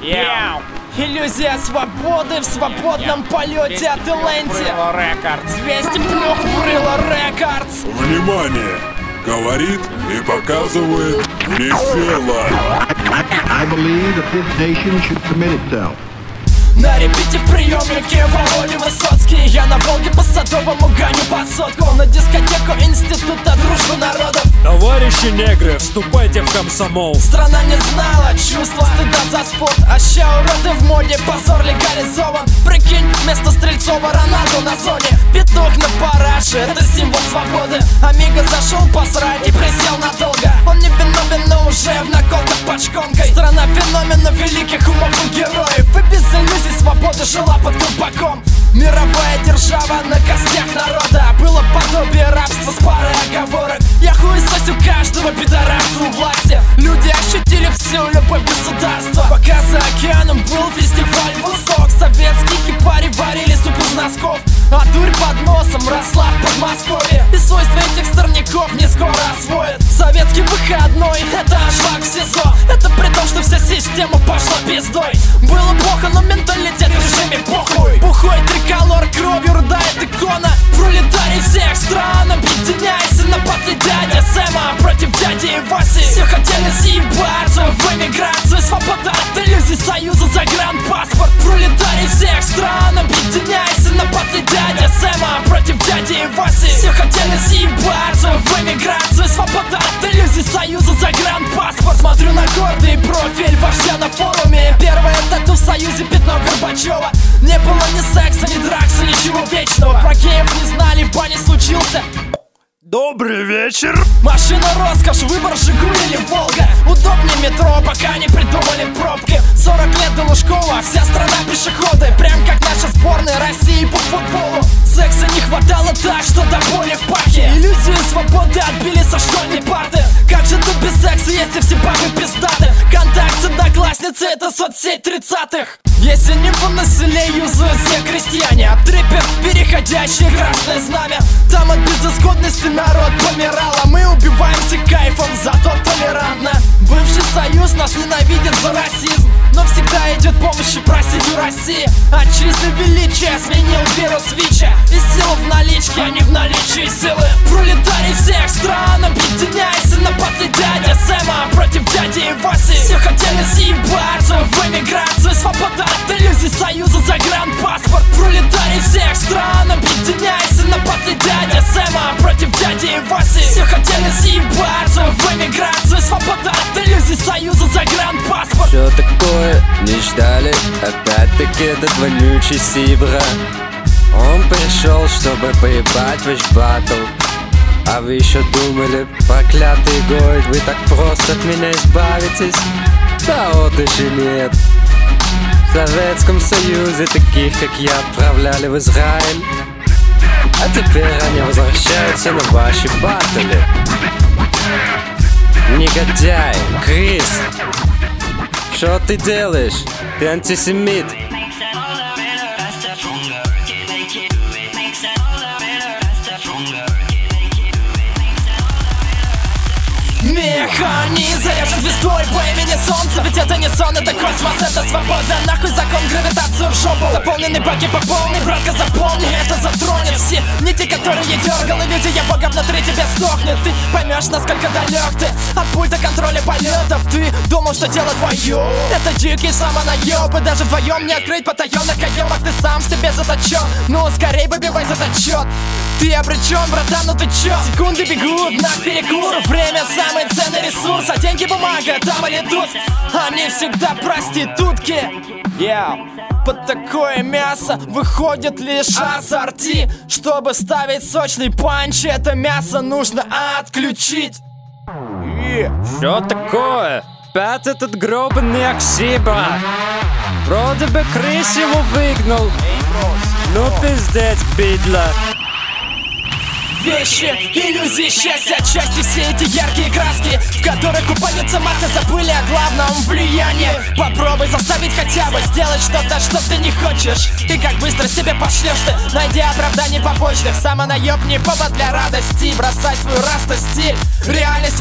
Иллюзия свободы в свободном полете от Элэнди. 200 плюх в Рыло Рекордс. Внимание! Говорит и показывает Нефела. I believe that this nation should commit itself. На репите в приемнике Володя Высоцкий. Я на Волге по Садовому гоню под сотку. На дискотеку Института дружбы народов. Товарищи негры, вступайте в комсомол. Страна не знала чувства стыда за спорт. А ща уроды в моде, позор легализован. Прикинь, вместо Стрельцова Роналду на зоне. Петух на параше, это символ свободы. Амиго зашел посрать и присел надолго. Он не виновен, но уже в наколках под шконкой. Страна феномена великих умов и героев. И без иллюзий свободы жила под колпаком. Мировая держава на костях народа. Было подобие рабства с парой оговорок. Я хуесосю каждого пидораса у власти. Люди ощутили всю любовь государства. Пока за океаном был фестиваль высок. Советские хипари варили суп из носков. А дурь под носом росла в Подмосковье. И свойства этих сорняков не скоро освоят. Советский выходной, это аншлаг в СИЗО. Это при том, что вся система пошла пиздой. Было плохо, но менталитет в режиме похуй. Бухой триколор, кровью рудает икона. Пролетарий всех стран, объединяйся на патле дяди Сэма против дяди Васи. Все хотели съебаться в эмиграцию. Свобода от иллюзий союза, загранпаспорт. Пролетарий всех стран, объединяйся на патле дяди Сэма против дяди Васи. Все хотели съебаться в эмиграцию. Свобода от иллюзий союза, загранпаспорт. Смотрю на гордый профиль вождя на форуме. Первое тату в союзе, пятно Горбачева. Не было ни секса, ни дракса, ничего вечного. Про геев не знали, в бане случился. Добрый вечер. Машина роскошь, выбор Жигуль или Волга. Удобнее метро, пока не придумали пробки. 40 лет до Лужкова, вся страна пешеходы. Прям как наша сборная России по футболу. Секса не хватало так, что до боли в пахе. Иллюзию свободы отбили со школьной парты. Как же тут без секса, если все бабы пиздаты? Контакт с одноклассницей, это соцсеть 30-х. Если не по населению юзают все крестьяне. От трипер, переходящие красное знамя. Там от безысходности народ помирал. А мы убиваемся кайфом, зато толерантно. Бывший союз нас ненавидит за расизм. Но всегда идет помощи просить у России. Отчизны величия сменил вирус ВИЧа. И сила в наличке, а не в наличии силы. Пролетарий всех стран, объединяйся на патле дяди Сэма против дяди Васи. Все хотели съебаться в эмиграцию. Свобода от иллюзий союза, загранпаспорт. Пролетарий всех стран, объединяйся на патле дяди Сэма против дяди Васи. Все хотели съебаться в эмиграцию. Свобода от иллюзий союза, загранпаспорт. Что такое? Не ждали? Опять-таки этот вонючий Сибра. Он пришел, чтобы поебать ваш батл. А вы еще думали, проклятый Гойд, вы так просто от меня избавитесь? Да вот еще нет. В Советском Союзе таких, как я, отправляли в Израиль. А теперь они возвращаются на ваши батли. Негодяй, Крис, что ты делаешь? Ты антисемит. Механизм заряжен звездой по имени Солнце. Ведь это не сон, это космос, это свобода. Нахуй закон, гравитацию в жопу. Заполненный баки по полной, братка, запомни. Это затронет все нити, которые дергал. Иллюзия бога внутри тебя сдохнет. Ты поймешь, насколько далек ты от пульта контроля полетов. Ты думал, что дело твое. Это дикий самонаеб. И даже вдвоем не открыть потаенных каемок. Ты сам себе заточен. Ну, скорей выбивай зачет. Ты обречен, братан, ну ты чё? Секунды бегут на перекур. Время самый ценный ресурс. А деньги, бумага, там или тут. Они всегда проститутки. Под такое мясо выходит лишь ассорти. Чтобы ставить сочный панч, это мясо нужно отключить. Что такое? Опять этот гробаный Оксибра. Вроде бы Крис его выгнал. Ну пиздец, бидла. Вещи, иллюзии, счастья, отчасти все эти яркие краски, в которых купаются марты, забыли о главном влиянии. Попробуй заставить хотя бы сделать что-то, что ты не хочешь. И как быстро себе пошлешь ты, найди оправдание побочных. Самонаеб не повод для радости, бросай свою раста стиль. Реальность в опасности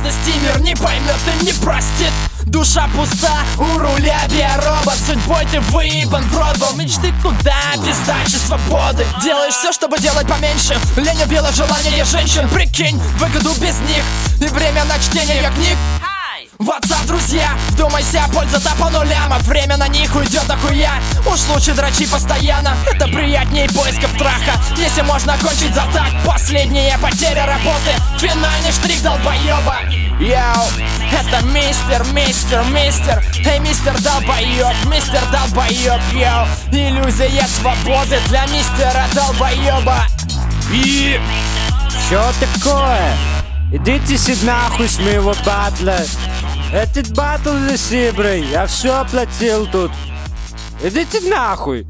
реальности мир не поймет и не простит. Душа пуста, у руля биоробот. Судьбой ты выебан в рот, был мечты куда без дачи свободы. Делаешь все, чтобы делать поменьше. Лень убила желание женщин. Прикинь, выгоду без них и время на чтение книг. WhatsApp, друзья, вдумайся, польза-то по нулям, а время на них уйдет нахуя. Уж лучше дрочи постоянно, это приятнее поисков траха. Если можно кончить за так, последняя потеря работы, финальный штрих долбоеба. Йоу, это мистер, эй, мистер долбоеб, йоу. Иллюзия свободы для мистера долбоеба. И... Чё такое? Идите си нахуй с моего батла. Этот батл за Сиброй, я все оплатил тут. Идите нахуй.